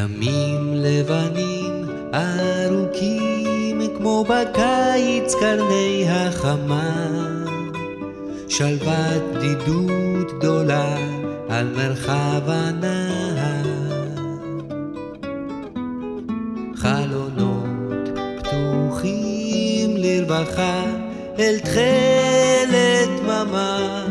ימים לבנים ארוכים כמו בקיץ קרני החמה, שלוות בדידות גדולה על מרחב הנהר. חלונות פתוחים לרווחה אל תכלת דממה,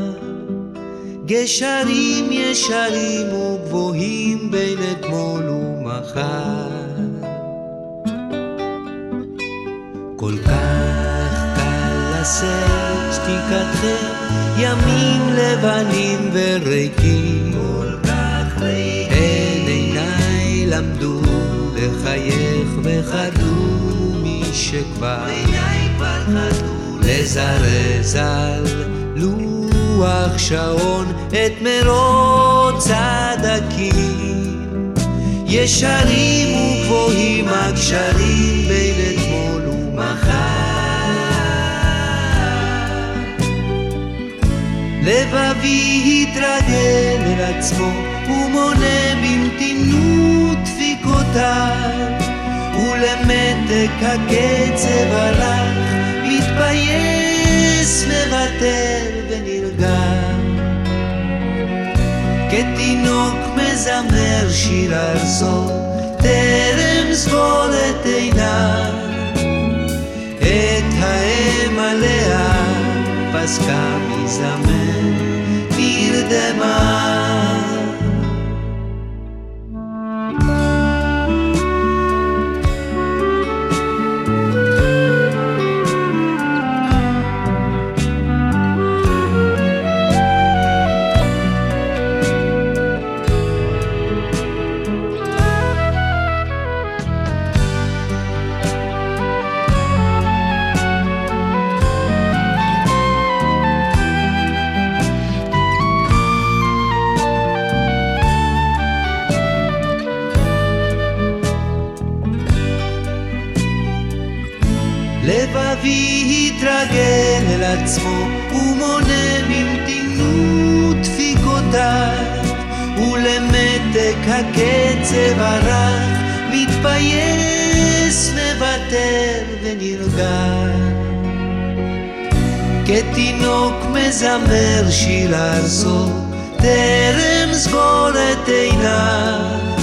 גשרים ישרים וגבוהים בין אתמול ומחר. כל כך קל לשאת שתיקתכם, ימים לבנים וריקים, הן עיניי למדו לחייך וחדלו מי שכבר לזרז על לוח שעון את מרוץ הדקים. ישרים וגבוהים הקשרים בין אתמול ומחר. לבבי התרגל אל עצמו ומונה במתינות דפיקותיו, ולמתק הקצב הלך מתבייס מוותר ונרגע. כתינוק מזמר שיר ארצו טרם סגור את עיניו, את האם עליה פסקה מזמר נרדמה. לבבי התרגל אל עצמו ומונה במתינות דפיקותיו, ולמתק הקצב הרך מתבייס מוותר ונרגע. כתינוק מזמר שיר ארצו טרם סגור את עיניו,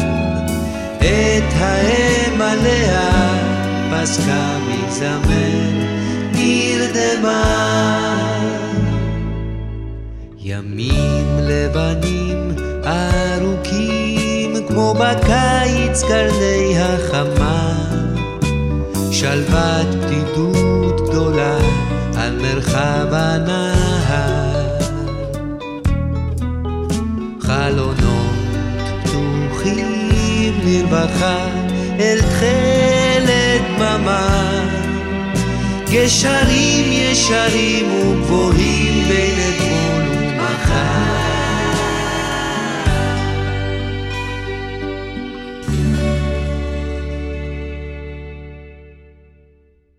את האם עליה פסקה מזמר נרדמה. ימים לבנים ארוכים כמו בקיץ קרני החמה, שלוות בדידות גדולה על מרחב הנהר. חלונות פתוחים לרווחה אל תכלת דממה, גשרים ישרים וגבוהים